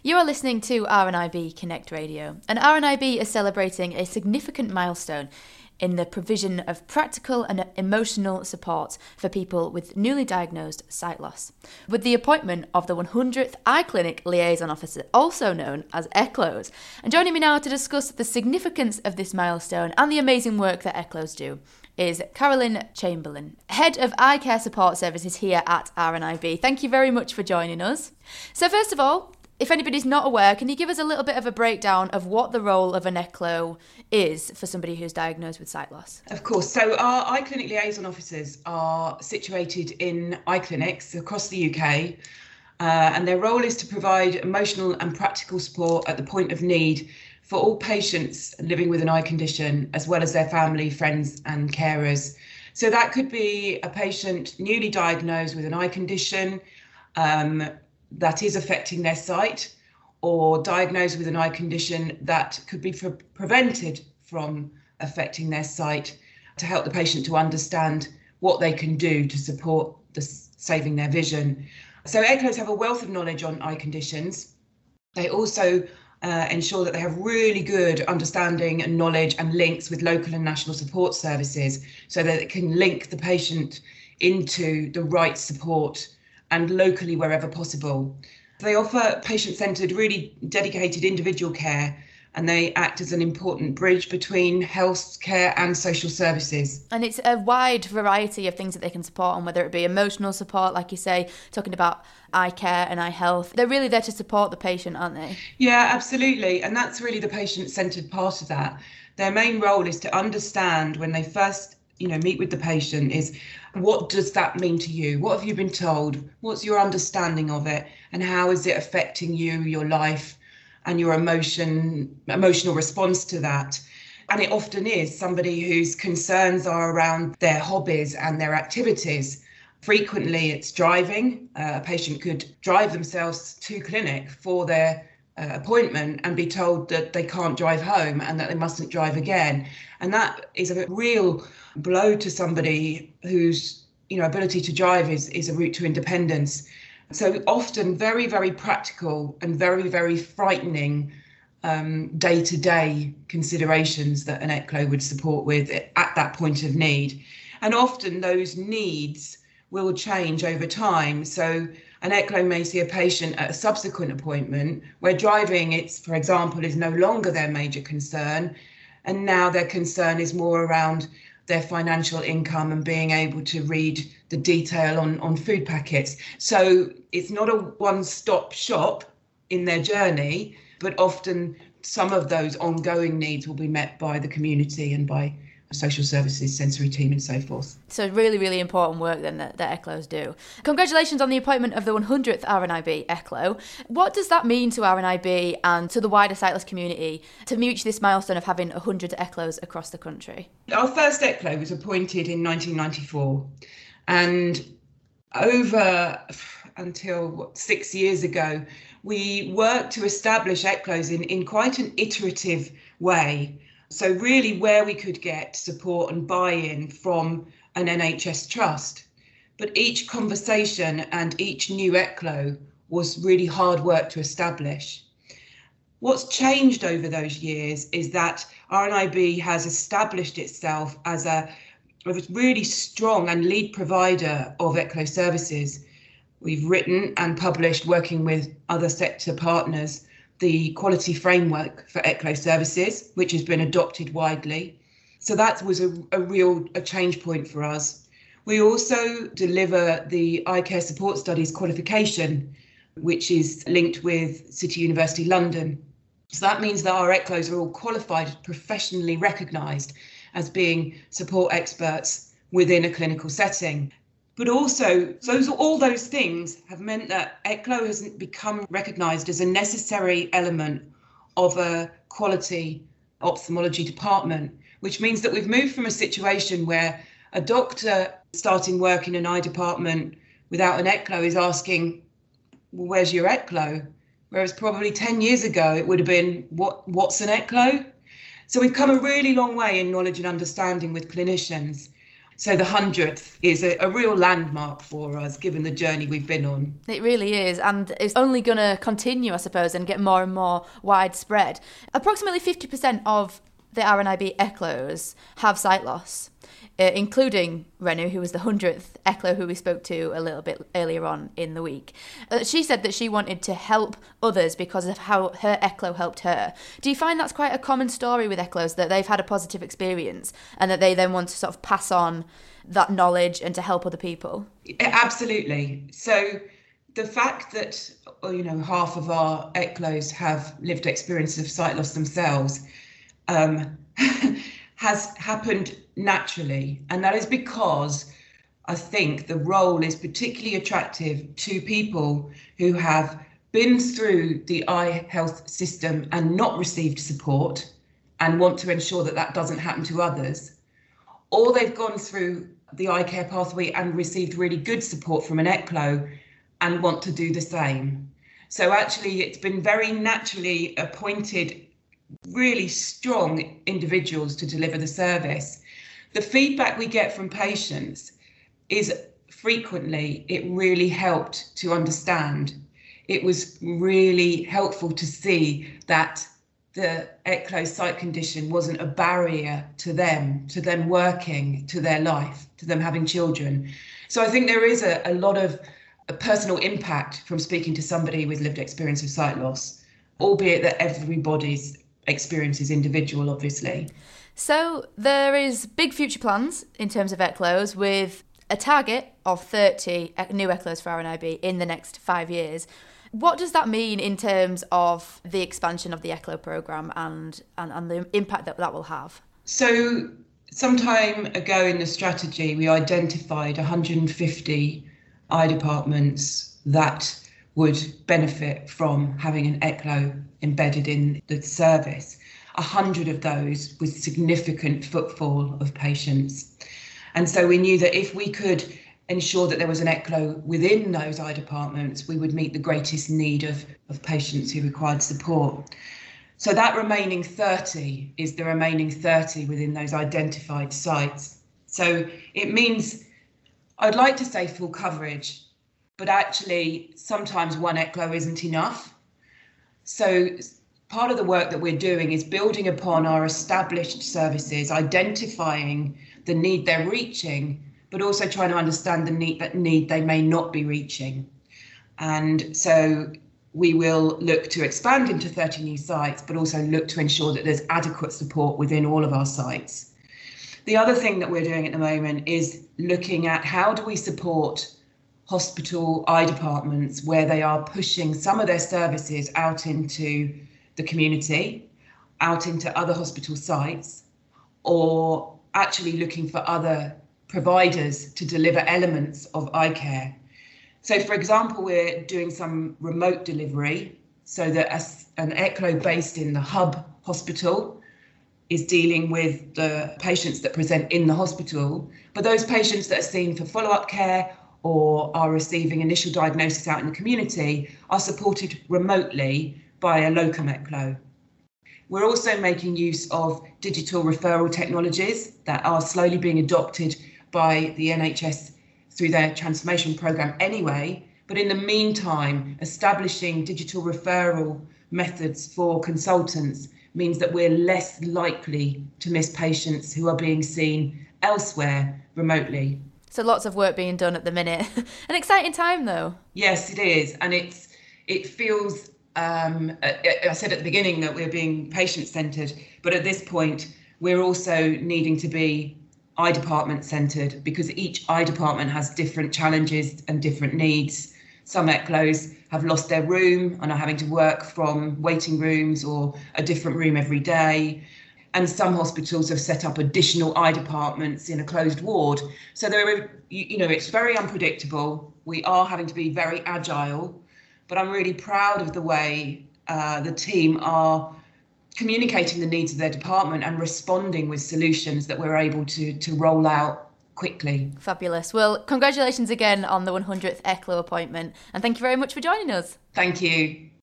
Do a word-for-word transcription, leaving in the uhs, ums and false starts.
You are listening to R N I B Connect Radio, and R N I B is celebrating a significant milestone in the provision of practical and emotional support for people with newly diagnosed sight loss, with the appointment of the one hundredth iClinic Liaison Officer, also known as ECLOS. And joining me now to discuss the significance of this milestone and the amazing work that ECLOS do is Carolyn Chamberlain, Head of Eye Care Support Services here at R N I B. Thank you very much for joining us. So first of all, if anybody's not aware, can you give us a little bit of a breakdown of what the role of an ECLO is for somebody who's diagnosed with sight loss? Of course. So our iClinic liaison officers are situated in iClinics across the U K, uh, and their role is to provide emotional and practical support at the point of need for all patients living with an eye condition, as well as their family, friends and carers. So that could be a patient newly diagnosed with an eye condition, um, that is affecting their sight, or diagnosed with an eye condition that could be pre- prevented from affecting their sight, to help the patient to understand what they can do to support the saving their vision. So ECLOS have a wealth of knowledge on eye conditions. They also uh, ensure that they have really good understanding and knowledge and links with local and national support services, so that it can link the patient into the right support and locally wherever possible. They offer patient-centred, really dedicated individual care, and they act as an important bridge between health care and social services. And it's a wide variety of things that they can support on, whether it be emotional support, like you say, talking about eye care and eye health. They're really there to support the patient, aren't they? Yeah, absolutely. And that's really the patient-centred part of that. Their main role is to understand, when they first you know, meet with the patient, is what does that mean to you? What have you been told? What's your understanding of it? And how is it affecting you, your life, and your emotion, emotional response to that? And it often is somebody whose concerns are around their hobbies and their activities. Frequently it's driving. Uh, a patient could drive themselves to clinic for their uh, appointment and be told that they can't drive home and that they mustn't drive again. And that is a real blow to somebody whose, you know, ability to drive is, is a route to independence. So often very, very practical and very, very frightening um, day-to-day considerations that an ECLO would support with at that point of need. And often those needs will change over time. So an ECLO may see a patient at a subsequent appointment where driving, it's, for example, is no longer their major concern. And now their concern is more around their financial income and being able to read the detail on, on food packets. So it's not a one-stop shop in their journey, but often some of those ongoing needs will be met by the community and by social services, sensory team and so forth. So really, really important work then that, that ECLOs do. Congratulations on the appointment of the one hundredth R N I B ECLO. What does that mean to R N I B and to the wider sightless community to reach this milestone of having one hundred ECLOs across the country? Our first ECLO was appointed in nineteen ninety-four, and over until what, six years ago, we worked to establish ECLOs in, in quite an iterative way. So really where we could get support and buy-in from an N H S trust. But each conversation and each new ECLO was really hard work to establish. What's changed over those years is that R N I B has established itself as a, a really strong and lead provider of ECLO services. We've written and published, working with other sector partners, the quality framework for ECLO services, which has been adopted widely. So that was a, a real a change point for us. We also deliver the Eye Care Support Studies qualification, which is linked with City University London. So that means that our ECLOs are all qualified, professionally recognised as being support experts within a clinical setting. But also, those all those things have meant that ECLO has become recognised as a necessary element of a quality ophthalmology department, which means that we've moved from a situation where a doctor starting work in an eye department without an ECLO is asking, well, where's your ECLO? Whereas probably ten years ago, it would have been, what what's an ECLO? So we've come a really long way in knowledge and understanding with clinicians. So the hundredth is a, a real landmark for us, given the journey we've been on. It really is, and it's only going to continue, I suppose, and get more and more widespread. Approximately fifty percent of the R N I B ECLOs have sight loss, uh, including Renu, who was the hundredth ECLO who we spoke to a little bit earlier on in the week. Uh, she said that she wanted to help others because of how her ECLO helped her. Do you find that's quite a common story with ECLOs, that they've had a positive experience and that they then want to sort of pass on that knowledge and to help other people? Absolutely. So the fact that, you know, half of our ECLOs have lived experiences of sight loss themselves um, has happened naturally. And that is because I think the role is particularly attractive to people who have been through the eye health system and not received support and want to ensure that that doesn't happen to others, or they've gone through the eye care pathway and received really good support from an ECLO and want to do the same. So actually, it's been very naturally appointed really strong individuals to deliver the service. The feedback we get from patients is frequently it really helped to understand. It was really helpful to see that the ECLO sight condition wasn't a barrier to them, to them working, to their life, to them having children. So I think there is a, a lot of a personal impact from speaking to somebody with lived experience of sight loss, albeit that everybody's experience is individual, obviously. So there is big future plans in terms of ECLOs, with a target of thirty new ECLOs for R N I B in the next five years. What does that mean in terms of the expansion of the ECLO programme and, and, and the impact that that will have? So some time ago in the strategy, we identified one hundred fifty eye departments that would benefit from having an ECLO embedded in the service. A hundred of those with significant footfall of patients. And so we knew that if we could ensure that there was an ECLO within those eye departments, we would meet the greatest need of, of patients who required support. So that remaining thirty is the remaining thirty within those identified sites. So it means, I'd like to say full coverage, but actually sometimes one ECLO isn't enough. So part of the work that we're doing is building upon our established services, identifying the need they're reaching, but also trying to understand the need that need they may not be reaching. And so we will look to expand into thirty new sites, but also look to ensure that there's adequate support within all of our sites. The other thing that we're doing at the moment is looking at how do we support hospital eye departments where they are pushing some of their services out into the community, out into other hospital sites, or actually looking for other providers to deliver elements of eye care. So, for example, we're doing some remote delivery so that a, an ECLO based in the hub hospital is dealing with the patients that present in the hospital, but those patients that are seen for follow-up care or are receiving initial diagnosis out in the community are supported remotely by a locum ECLO. We're also making use of digital referral technologies that are slowly being adopted by the N H S through their transformation programme anyway, but in the meantime, establishing digital referral methods for consultants means that we're less likely to miss patients who are being seen elsewhere remotely. So lots of work being done at the minute. An exciting time though. Yes, it is. And it's it feels, um, I said at the beginning that we're being patient-centred, but at this point, we're also needing to be eye department centred because each eye department has different challenges and different needs. Some ECLOs have lost their room and are having to work from waiting rooms or a different room every day. And some hospitals have set up additional eye departments in a closed ward. So there are, you know, it's very unpredictable. We are having to be very agile, but I'm really proud of the way uh, the team are communicating the needs of their department and responding with solutions that we're able to to roll out quickly. Fabulous. Well, congratulations again on the one hundredth ECLO appointment, and thank you very much for joining us. Thank you.